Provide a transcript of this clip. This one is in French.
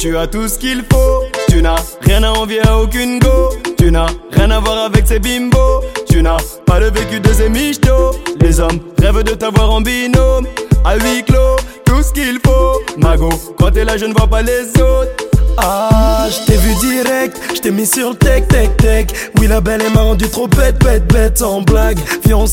Tu as tout ce qu'il faut. Tu n'as rien à envier à aucune go. Tu n'as rien à voir avec ces bimbos. Tu n'as pas le vécu de ces michtos. Les hommes rêvent de t'avoir en binôme. À huis clos, tout ce qu'il faut. Mago, quand t'es là je ne vois pas les autres. Ah, je t'ai vu direct, je t'ai mis sur le tech. Oui, la belle elle m'a rendu trop bête, sans blague. Viens, on